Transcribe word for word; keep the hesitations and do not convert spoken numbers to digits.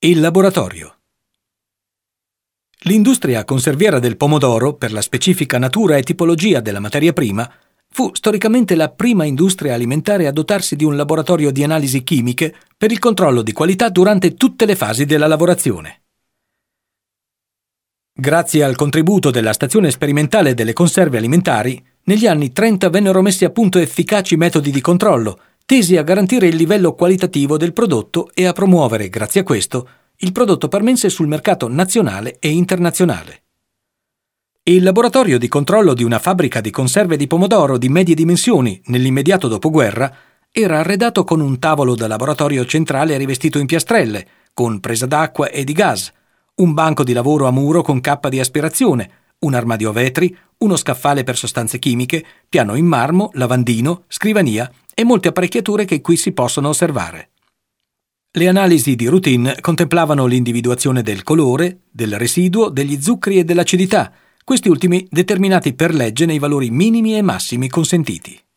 Il laboratorio. L'industria conserviera del pomodoro, per la specifica natura e tipologia della materia prima, fu storicamente la prima industria alimentare a dotarsi di un laboratorio di analisi chimiche per il controllo di qualità durante tutte le fasi della lavorazione. Grazie al contributo della stazione sperimentale delle conserve alimentari, negli anni trenta vennero messi a punto efficaci metodi di controllo, tesi a garantire il livello qualitativo del prodotto e a promuovere, grazie a questo, il prodotto parmense sul mercato nazionale e internazionale. Il laboratorio di controllo di una fabbrica di conserve di pomodoro di medie dimensioni nell'immediato dopoguerra era arredato con un tavolo da laboratorio centrale rivestito in piastrelle, con presa d'acqua e di gas, un banco di lavoro a muro con cappa di aspirazione, un armadio a vetri, uno scaffale per sostanze chimiche, piano in marmo, lavandino, scrivania e molte apparecchiature che qui si possono osservare. Le analisi di routine contemplavano l'individuazione del colore, del residuo, degli zuccheri e dell'acidità, questi ultimi determinati per legge nei valori minimi e massimi consentiti.